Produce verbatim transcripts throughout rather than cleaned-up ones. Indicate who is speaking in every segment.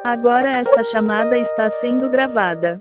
Speaker 1: Agora esta chamada está sendo gravada.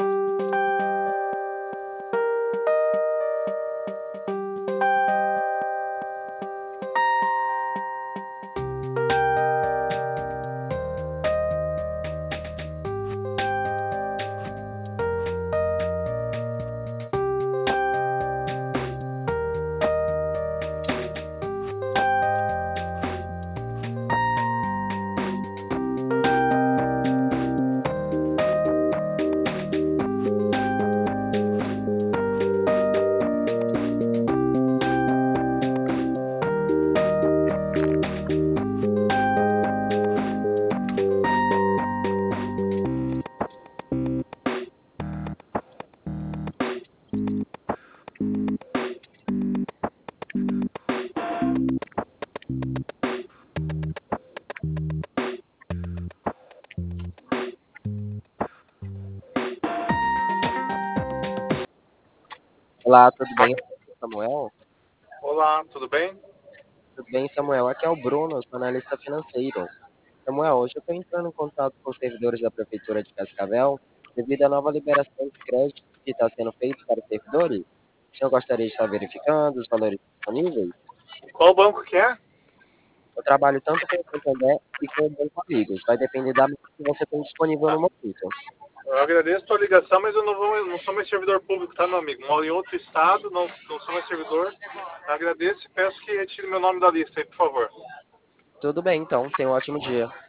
Speaker 2: Olá, tudo bem, Samuel?
Speaker 3: Olá, tudo bem?
Speaker 2: Tudo bem, Samuel? Aqui é o Bruno, sou analista financeiro. Samuel, hoje eu estou entrando em contato com os servidores da Prefeitura de Cascavel devido à nova liberação de crédito que está sendo feita para os servidores. O senhor gostaria de estar verificando os valores disponíveis?
Speaker 3: Qual banco que é?
Speaker 2: Eu trabalho tanto com o Santander e com o Banco Amigos. Vai depender da meta que você tem disponível no momento.
Speaker 3: Eu agradeço a tua ligação, mas eu não, vou, não sou mais servidor público, tá, meu amigo? Moro em outro estado, não, não sou mais servidor. Agradeço e peço que retire meu nome da lista aí, por favor.
Speaker 2: Tudo bem, então. Tenha um ótimo dia.